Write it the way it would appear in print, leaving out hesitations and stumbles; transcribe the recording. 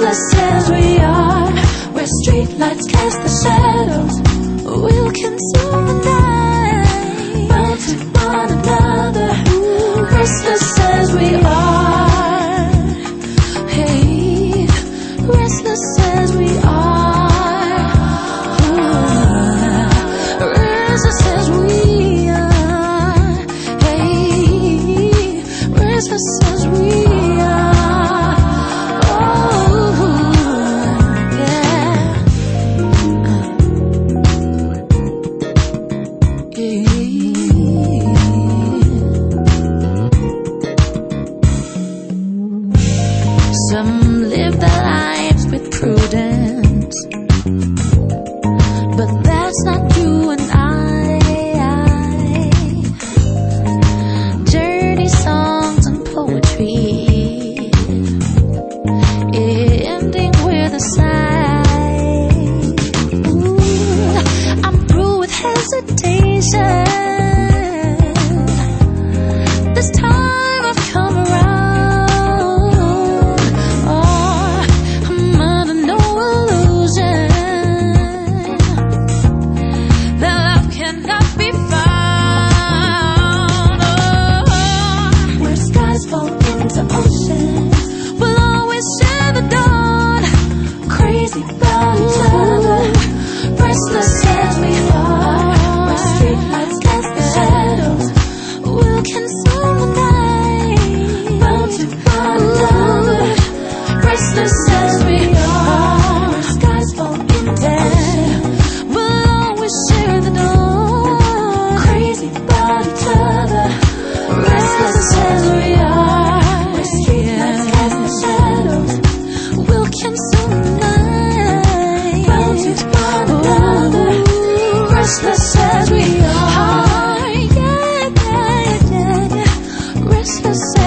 restless as we are, where streetlights cast the shadows, we'll consume the night, bound to one another, restless as we are, hey, restless as we are, restless as we are, hey, restless as we are. Some live their lives with prudence, but that's not you and I. Dirty songs and poetry, ending with a sigh. Ooh, I'm through with hesitation. This time I've come around. We'll always share the dawn, crazy about each other, restless as we are, where streetlights cast the shadows, we'll consume the night, bound to one another, restless as we are, where skies fall into ocean, we'll always share the dawn, crazy about each other, restless as we are. Restless as we are, yeah, yeah, yeah, yeah. Restless